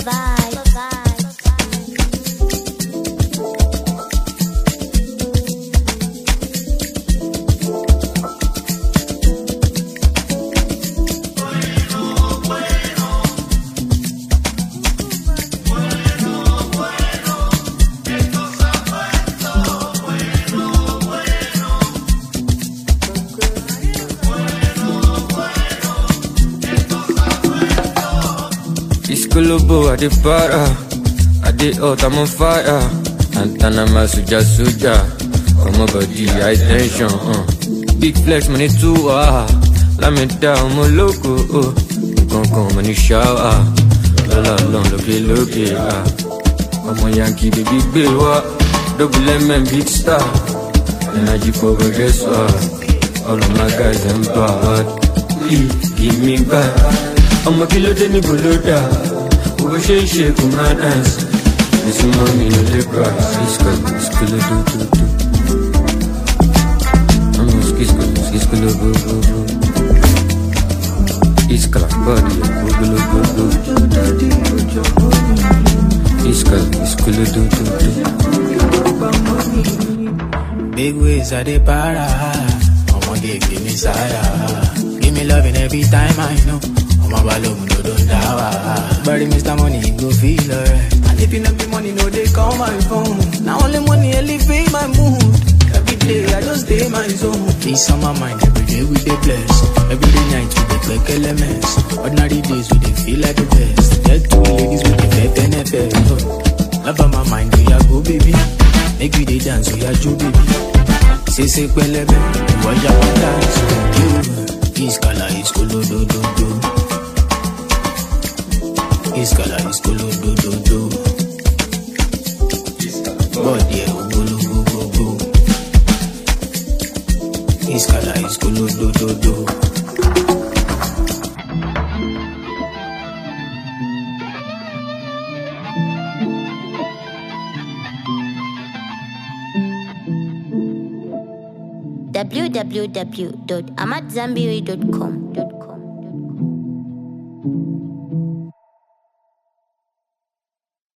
Gulubu, I dey para, I dey hot, I'm on fire. Antanama suja suja, on my body, high tension. Big flex, money too, Lamenta, I'm a loco, Gon money shower. Lola long, look, I'm a Yankee, the big bill, double M, big star. Energy for progress, all of my guys empowered. Give me back, I'm a killer, then you go we shake my dance. This money no dey price. It's cool do. I'm it's cool go. It's cool body go. It's cool do. Big ways I dey para. I'ma give me side. Give me loving every time I know. I'm a balloon, don't die. Bury Mr. Money, go feel alright. And if you know me money, no, they call my phone. Now only money elevate my mood. Every day, I just stay my zone. Peace on my mind, every day we dey bless. Every day night, we dey click elements. Ordinary days, we dey feel like the best. Get two ladies, we dey fake NFL. Love on my mind, we are go, baby. Make we dey dance, we are Joe, baby. Say, pelebe, watch out, dance. This color is cool, do. Iskala iskolo do. Body go. Iskala iskolo do. www.amatzambiri.com